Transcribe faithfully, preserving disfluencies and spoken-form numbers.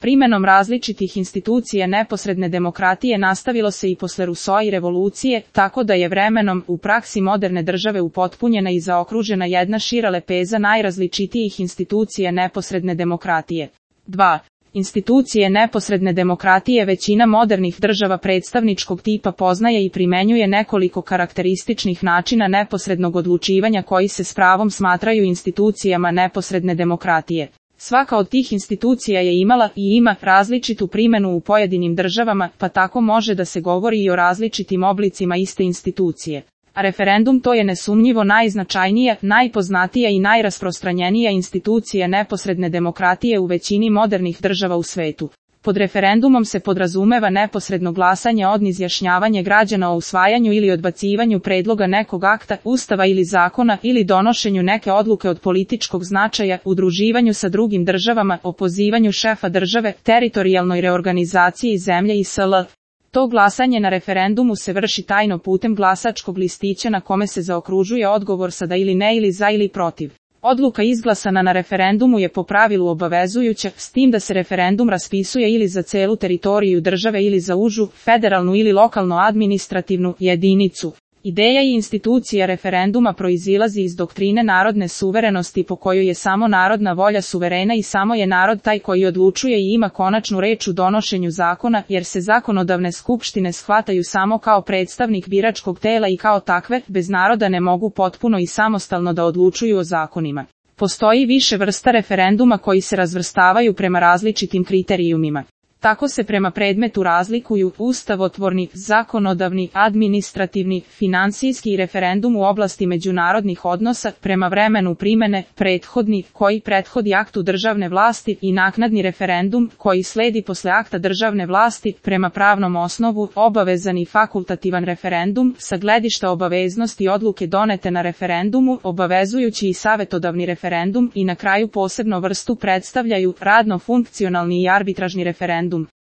Primenom različitih institucija neposredne demokratije nastavilo se i posle Rousseau i revolucije, tako da je vremenom u praksi moderne države upotpunjena i zaokružena jedna šira lepeza najrazličitijih institucija neposredne demokratije. dva. Institucije neposredne demokratije većina modernih država predstavničkog tipa poznaje i primenjuje nekoliko karakterističnih načina neposrednog odlučivanja koji se s pravom smatraju institucijama neposredne demokratije. Svaka od tih institucija je imala i ima različitu primenu u pojedinim državama, pa tako može da se govori i o različitim oblicima iste institucije. A referendum to je nesumnjivo najznačajnija, najpoznatija i najrasprostranjenija institucija neposredne demokratije u većini modernih država u svetu. Pod referendumom se podrazumeva neposredno glasanje od izjašnjavanje građana o usvajanju ili odbacivanju predloga nekog akta, ustava ili zakona ili donošenju neke odluke od političkog značaja, udruživanju sa drugim državama, opozivanju šefa države, teritorijalnoj reorganizaciji zemlje i sl. To glasanje na referendumu se vrši tajno putem glasačkog listića na kome se zaokružuje odgovor sa da ili ne ili za ili protiv. Odluka izglasana na referendumu je po pravilu obavezujuća, s tim da se referendum raspisuje ili za celu teritoriju države ili za užu, federalnu ili lokalno administrativnu jedinicu. Ideja i institucija referenduma proizilazi iz doktrine narodne suverenosti po kojoj je samo narodna volja suverena i samo je narod taj koji odlučuje i ima konačnu reč u donošenju zakona, jer se zakonodavne skupštine shvataju samo kao predstavnik biračkog tela i kao takve, bez naroda ne mogu potpuno i samostalno da odlučuju o zakonima. Postoji više vrsta referenduma koji se razvrstavaju prema različitim kriterijumima. Tako se prema predmetu razlikuju ustavotvorni, zakonodavni, administrativni, finansijski i referendum u oblasti međunarodnih odnosa, prema vremenu primene, prethodni, koji prethodi aktu državne vlasti i naknadni referendum, koji sledi posle akta državne vlasti, prema pravnom osnovu, obavezani fakultativan referendum, sa gledišta obaveznosti odluke donete na referendumu, obavezujući i savetodavni referendum i na kraju posebno vrstu predstavljaju radno-funkcionalni i arbitražni referendum.